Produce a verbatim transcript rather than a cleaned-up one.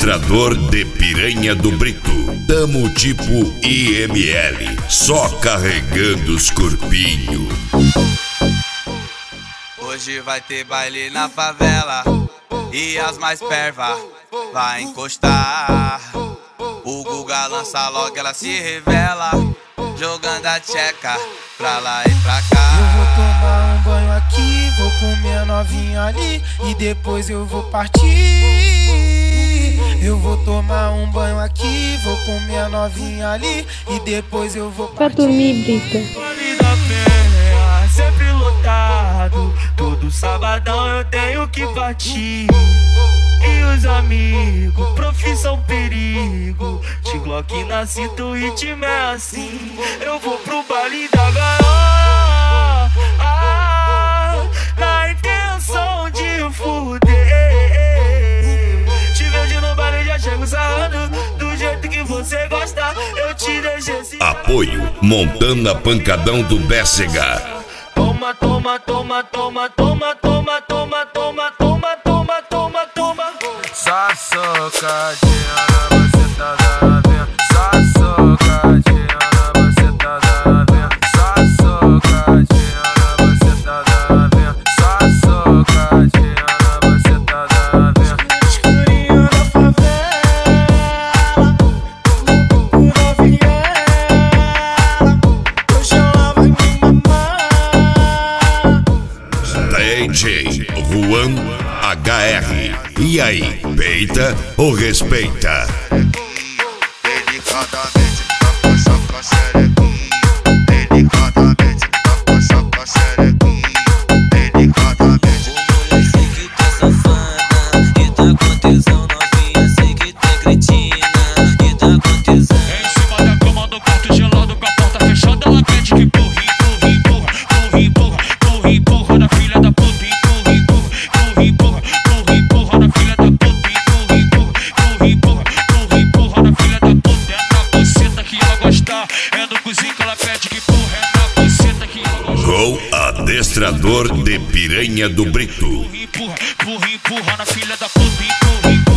Adestrador de piranha do Brito. Tamo tipo I M L, só carregando os corpinhos. Hoje vai ter baile na favela e as mais perva vai encostar. O Guga lança logo, ela se revela, jogando a tcheca pra lá e pra cá. Eu vou tomar um banho aqui, vou comer a novinha ali e depois eu vou partir. Eu vou tomar um banho aqui, vou comer a novinha ali e depois eu vou partir. Pra dormir, Brita. Vale da Penha, sempre lotado, todo sabadão eu tenho que partir. E os amigos, profissão perigo, de Glock na cinta, o ritmo é assim. Eu vou pro baile da gaiola, ah, na intenção de fuder. Te vejo no baile, já chego sarrando, do jeito que você gosta, eu te deixo esse. Apoio Montana Pancadão do Bécega. Toma, toma, toma, toma, toma, toma, toma, toma, toma, toma, toma, toma. Só socadinha na bucetada novinha. Só socadinha na bucetada novinha. Só socadinha na bucetada novinha. Só socadinha na bucetada novinha. Escurinho da favela, na viela, hoje ela vai me mamar. D J Juan H R. E aí, peita ou respeita? Delicadamente, toca, choca, xerequinha. Delicadamente, toca, choca, xerequinha. Delicadamente. Ô mulher, sei que tá safada e tá com tesão, novinha, sei que tem cretina e tá com tesão. Em cima da cama do quarto gelado, com a porta fechada, ela pede que empurra, empurra, empurra, empurra, empurra, empurra na filha da puta, empurra, empurra, empurra, empurra, empurra na filha da puta, empurra, empurra, empurra, empurra, empurra na filha da puta. É na buceta que ela gosta, é no cozinho que ela pede que empurra, é na buceta que ela gosta. Gol Adestrador de piranha do Brito. Empurra, empurra, empurra na filha da puta, empurra, empurra.